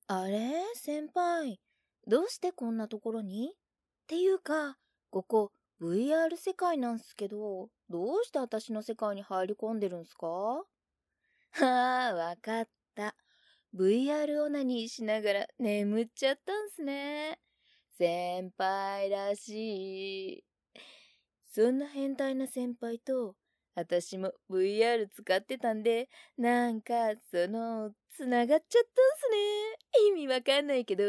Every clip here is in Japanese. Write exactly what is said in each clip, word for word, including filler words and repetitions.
あれ先輩、どうしてこんなところにっていうか、ここ ブイアール 世界なんすけど、どうして私の世界に入り込んでるんすか？はあ、わかった。ブイアール オナニーしながら眠っちゃったんすね。先輩らしい。そんな変態な先輩と、私も ブイアール 使ってたんで、なんか、その、つながっちゃったんすね。意味わかんないけど。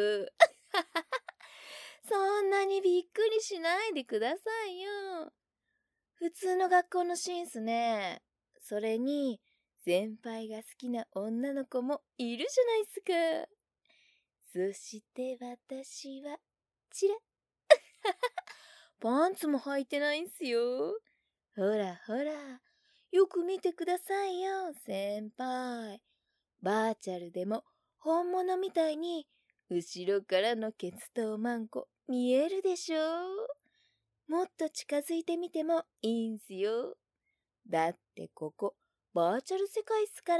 そんなにびっくりしないでくださいよ。普通の学校のシーンっすね。それに、先輩が好きな女の子もいるじゃないっすか。そして私は、チラッ。パンツも履いてないんすよ。ほらほら、よく見てくださいよ、先輩。バーチャルでも本物みたいに、後ろからのケツとおまんこ見えるでしょ。もっと近づいてみてもいいんすよ。だってここ、バーチャル世界っすから。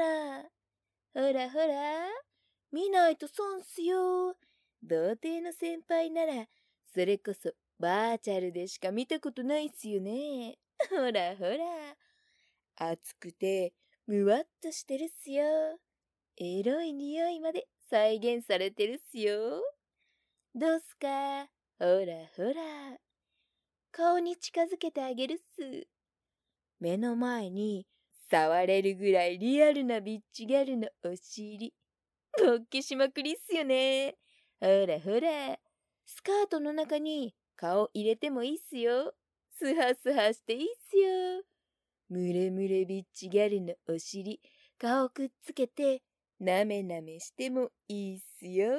ほらほら、見ないと損っすよ。童貞の先輩なら、それこそバーチャルでしか見たことないっすよね。ほらほら、熱くてむわっとしてるっすよ。エロい匂いまで再現されてるっすよ。どうすか？ほらほら、顔に近づけてあげるっす。目の前に触れるぐらいリアルなビッチギャルのお尻。ぼっけしまくりっすよね。ほらほら、スカートの中に顔入れてもいいっすよ。スハスハしていいっすよ。ムレムレビッチギャルのお尻、顔くっつけて、なめなめしてもいいっすよ。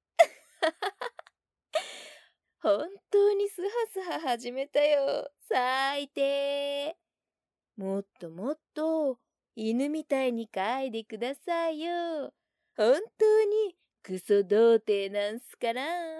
本当にスハスハ始めたよ。最低。もっともっと犬みたいに嗅いでくださいよ。本当にクソ童貞なんすから。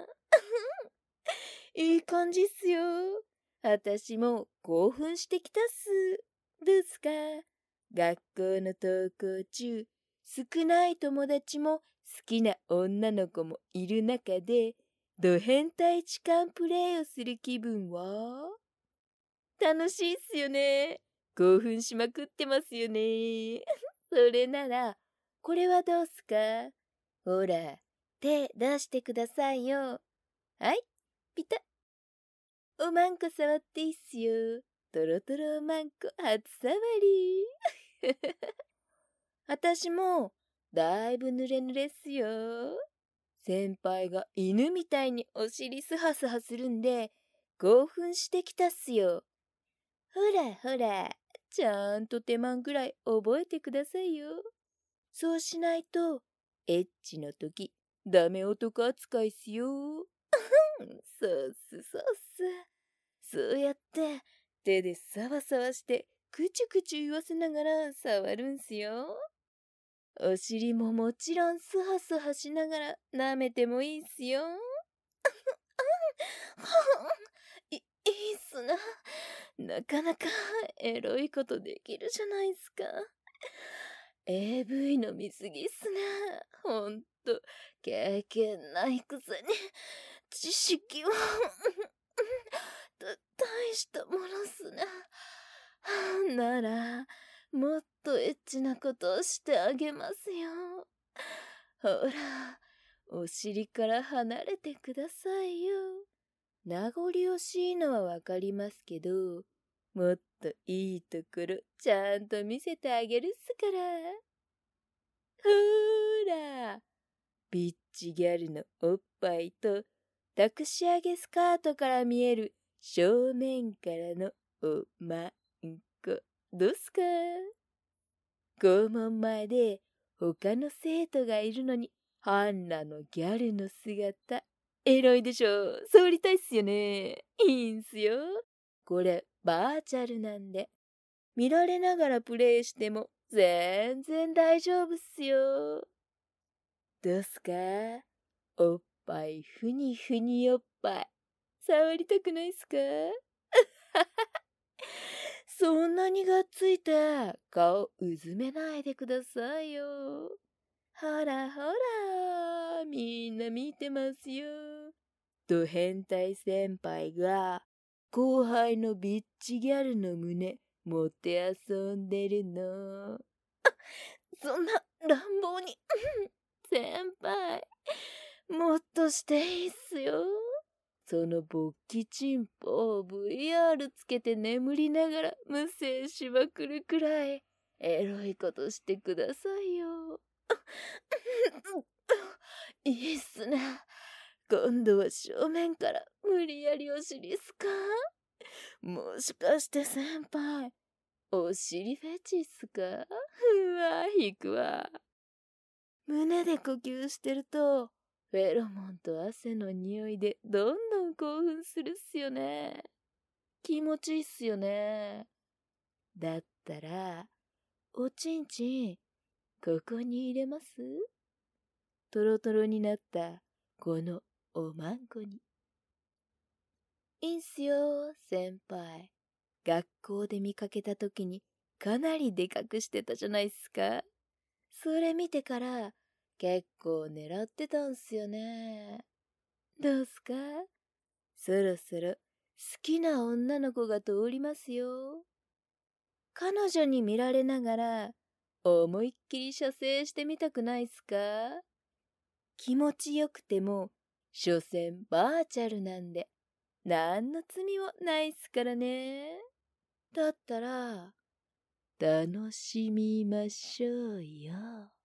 いい感じっすよ。私も興奮してきたっす。どうすか？学校の登校中、少ない友達も好きな女の子もいる中で、ド変態痴漢プレイをする気分は？楽しいっすよね。興奮しまくってますよね。それなら、これはどうすか？ほら、手出してくださいよ。はい、ピタッ。おまんこ触っていいっすよ。トロトロおまんこ初触り。私も、だいぶ濡れ濡れっすよ。先輩が犬みたいにお尻スハスハするんで、興奮してきたっすよ。ほらほら、ちゃんと手間ぐらい覚えてくださいよ。そうしないと、エッチの時、ダメ男扱いっすよ。そうっすそうっす。そうやって、手でサワサワして、くちゅくちゅ言わせながら触るんすよ。お尻ももちろんスハスハしながら舐めてもいいっすよ。い、いいっすな。なかなかエロいことできるじゃないっすか。エーブイ の見すぎっすね。ほんと、経験ないくせに、知識は、た、大したものっすね。なら、もっとエッチなことをしてあげますよ。ほら、お尻から離れてくださいよ。名残惜しいのはわかりますけど、もっといいところちゃんと見せてあげるっすから。ほーら、ビッチギャルのおっぱいと、託し上げスカートから見える正面からのおまんこ。どうすか？校門前で他の生徒がいるのに、半裸のギャルの姿。エロいでしょ？触りたいっすよね。いいんすよ。これ、バーチャルなんで。見られながらプレイしても全然大丈夫っすよ。どうすか？おっぱいふにふにおっぱい。触りたくないっすか？そんなにがっついて顔うずめないでくださいよ。ほらほら、 みんな見てますよ。と変態先輩が後輩のビッチギャルの胸持って遊んでるの。そんな乱暴に。先輩、もっとしていいっすよ。その勃起チンポを ブイアール つけて眠りながら無精しまくるくらいエロいことしてくださいよ。いいっすね。今度は正面から無理やりお尻っすか？もしかして先輩、お尻フェチっすか？うわ、引くわ。胸で呼吸してると、フェロモンと汗の匂いでどんどん興奮するっすよね。気持ちいいっすよね。だったら、おちんちん、ここに入れます？トロトロになったこのおまんこに。いいんすよ、先輩。学校で見かけた時にかなりでかくしてたじゃないっすか。それ見てから結構狙ってたんすよね。どうすか？そろそろ好きな女の子が通りますよ。彼女に見られながら思いっきり射精してみたくないっすか？気持ちよくても所詮バーチャルなんで何の罪もないっすからね。だったら楽しみましょうよ。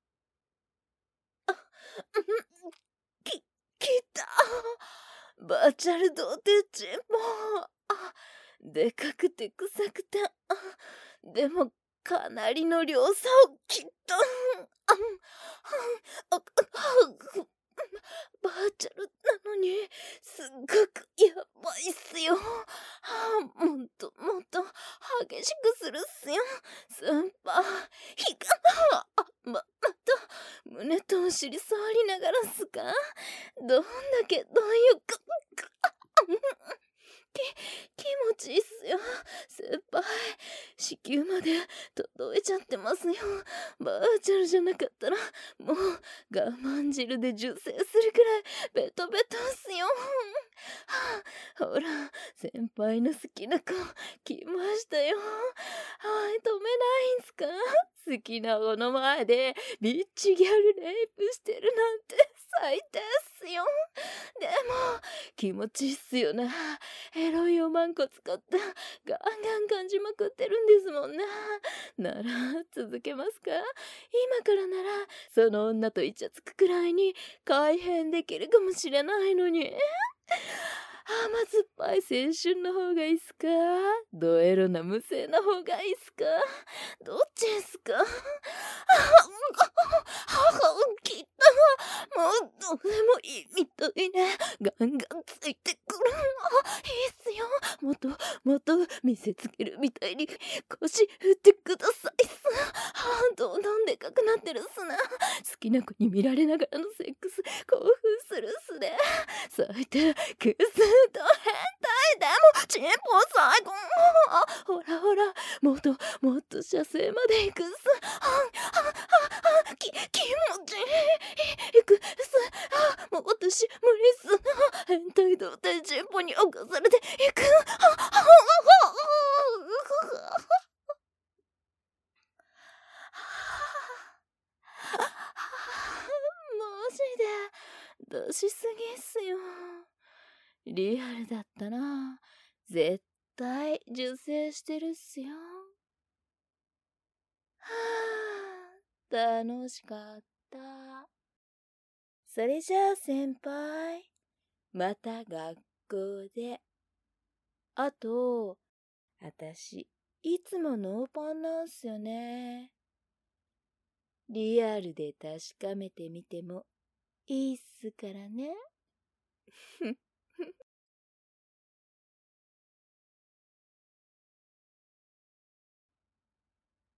き、きた。バーチャル童貞チンポ。あ、でかくて臭くて、あ、でもかなりの量差をきった。あ、あ、あ、バーチャルなのにすっごくやばいっすよ。はあ、もっともっと激しくするっすよ。先輩、ひかな。あ、ま、また、胸とお尻触りながらっすか？どんだけ、どういうか、か、き、気持ちいいっすよ。先輩、子宮まで届いちゃってますよ。バーチャルじゃなかったら、もう我慢汁で受精するくらいベトベトっすよ。はあ、ほら、先輩の好きな子、来ましたよ。はい、止めないんすか？好きな子の前でビッチギャルレイプしてるなんて最低っすよ。でも、気持ちいいっすよな。エロいおまんこ使ったガンガン感じまくってるんですもんな。なら、続けますか？今からなら、その女とイチャつくくらいに改変できるかもしれないのに。甘酸っぱい青春の方がいいっすか？ドエロな無性な方がいいっすか？どっちっすか？はは、きったもうどうでもいいみたいね。ガンガンついてくる。あ、いいっすよ。もっともっと見せつけるみたいに腰振ってくださいっす。はあ、どんどんでかくなってるっすな。好きな子に見られながらのセックス興奮するっすね。最低クスと変態でもチンポ最高。あ、ほらほら、もっともっと射精まで行くっす。あ、あ、あ、あ、き、気持ちいい。行くっす。あ、もう私無理っす。あ、変態童貞チンポに侵されていく。あ、あ、あ、あ、マジで出しすぎっすよ。リアルだったら絶対受精してるっすよ。はあ、楽しかった。それじゃあ先輩、また学校で。あと、あたし、いつもノーパンなんすよね。リアルで確かめてみてもいいっすからね。